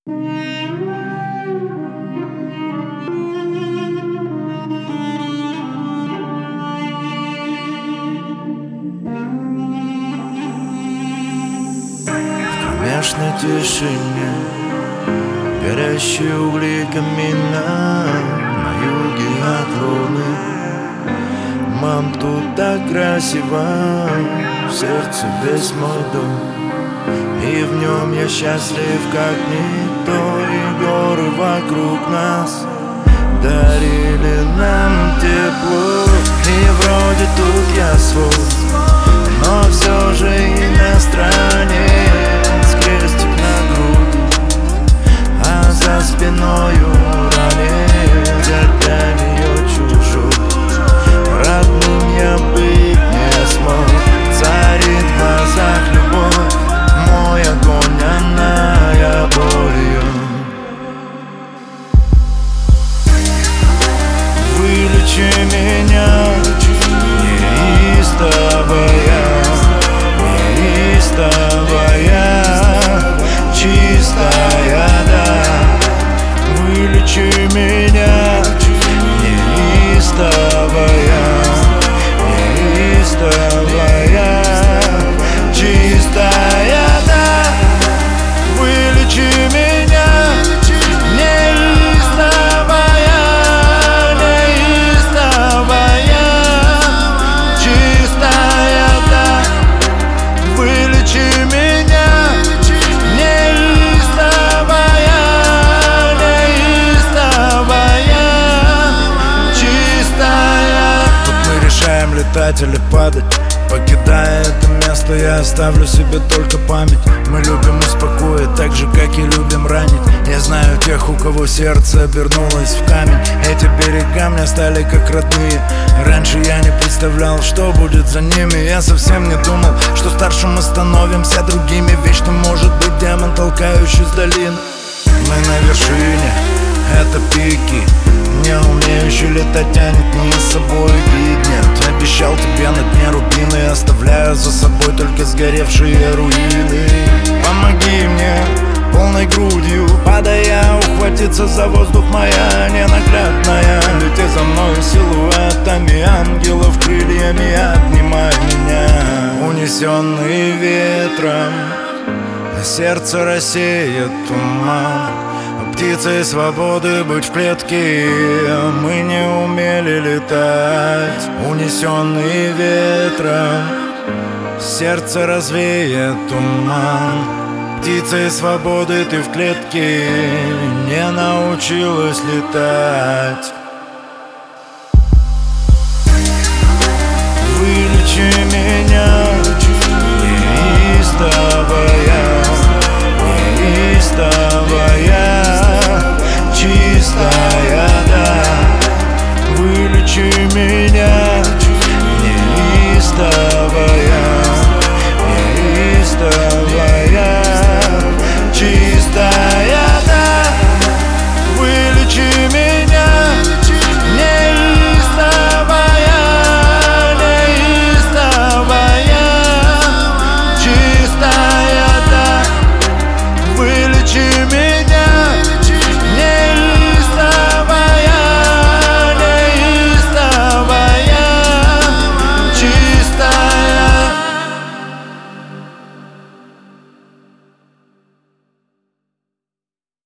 Кромешной тишине горящие угли камина на юге от луны. Мам, тут так красиво, в сердце весь мой дом, и в нем я счастлив как никто. И горы вокруг нас дарили нам тепло, и вроде тут я свой, но все же иностранец. Крестик на груди, а за спиною ранец. Я для нее чужой, родным я быть не смог. Царит в глазах любовь, мой огонь, она болью. Вылечи меня, неистовая, неистовая, чистая, да. Вылечи меня, неистовая, неистовая, чистая, да. Вылечи меня, неистовая, неистовая, чистая, да. Вылечи меня, неистовая, неистовая, чистая. Тут мы решаем летать или падать. Покидая это место, я оставлю себе только память. Мы любим успокоить, так же, как и любим ранить. Я знаю тех, у кого сердце обернулось в камень. Эти берега мне стали как родные. Раньше я не представлял, что будет за ними. Я совсем не думал, что старше мы становимся другими. Вечно может быть демон, толкающий с долины. Мы на вершине, это пики. Не умеющий летать тянет не с собой гид. Нет, обещал тебе на дне рубины, оставляю за собой только сгоревшие руины. Помоги мне полной грудью, падая, ухватиться за воздух, моя ненаглядная. Лети за мной силуэтами ангелов, крыльями обнимай меня. Унесенный ветром, сердце рассеет туман. Птицей свободы быть в клетке, мы не умели летать. Унесенный ветром, сердце развеет туман. Птицей свободы ты в клетке не научилась летать. Вылечи меня, неистовая,